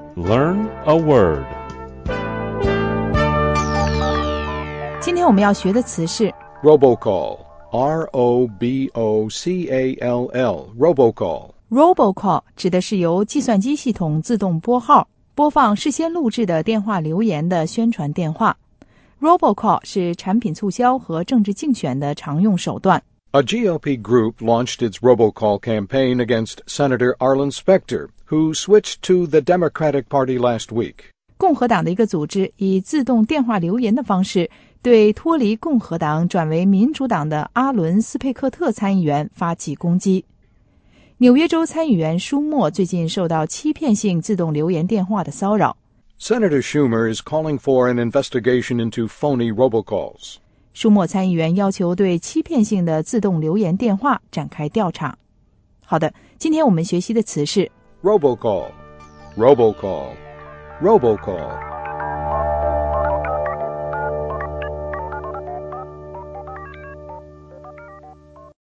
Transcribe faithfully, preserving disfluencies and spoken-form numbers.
Learn a word. 今天我们要学的词是 Robocall. R O B O C A L L. Robocall. Robocall 指的是由计算机系统自动拨号，播放事先录制的电话留言的宣传电话。Robocall 是产品促销和政治竞选的常用手段。 A G O P group launched its robocall campaign against Senator Arlen Specter, who switched to the Democratic Party last week. 共和党的一个组织以自动电话留言的方式对脱离共和党转为民主党的阿伦斯佩克特参议员发起攻击。纽约州参议员舒默最近受到欺骗性自动留言电话的骚扰。 Senator Schumer is calling for an investigation into phony robocalls. 舒默参议员要求对欺骗性的自动留言电话展开调查。好的，今天我们学习的词是 Robocall. Robocall. Robocall.